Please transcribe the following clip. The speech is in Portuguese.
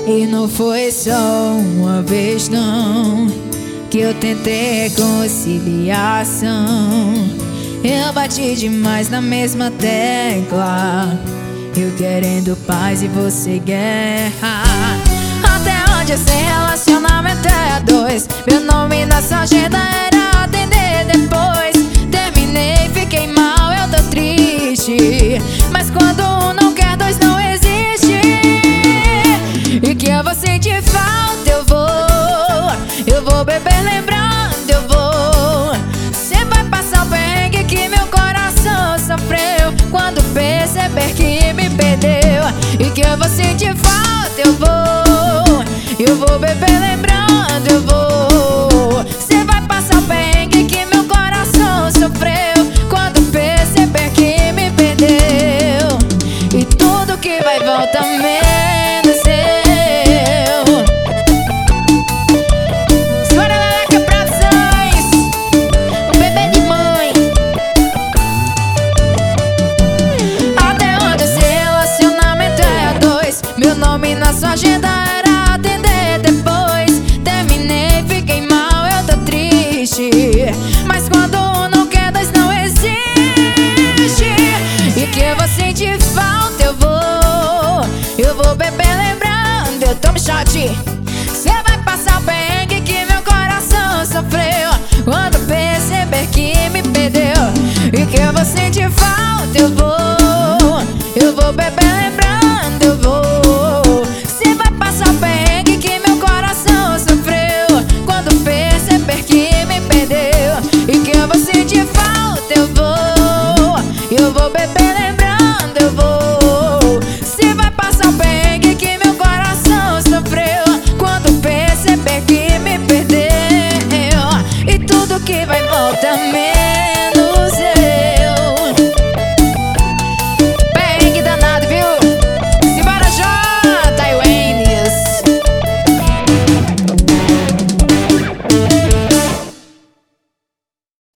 E não foi só uma vez não que eu tentei reconciliação. Eu bati demais na mesma tecla, eu querendo paz e você guerra. Até onde esse relacionamento é a dois? Meu nome na sua agenda era atender depois. Terminei, fiquei mal, eu tô triste, mas quando um não quer, dois não existe. E que eu vou sentir falta, eu vou beber lembrando, eu vou. Cê vai passar o perrengue que meu coração sofreu quando perceber que me perdeu. E que eu vou sentir falta, eu vou beber lembrando, eu vou. Cê vai passar o perrengue que meu coração sofreu quando perceber que me perdeu. E tudo que vai voltar menos eu. Soraraca Produções, o bebê de mãe. Até onde esse relacionamento é a dois? Meu nome na sua agenda era atender depois. Terminei, fiquei mal, eu tô triste, mas quando um não quer, dois não existe. E que eu vou sentir falta, eu vou beber lembrando, eu tomo shot. Cê vai passar o perrengue que meu coração sofreu quando perceber que me perdeu. E que eu vou sentir falta, eu vou beber lembrando, eu vou. Cê vai passar o perrengue que meu coração sofreu quando perceber que me perdeu. E que eu vou sentir falta, eu vou beber lembrando, eu vou. Cê vai passar o perrengue que meu coração sofreu quando perceber que me perdeu. E tudo que vai voltar mesmo.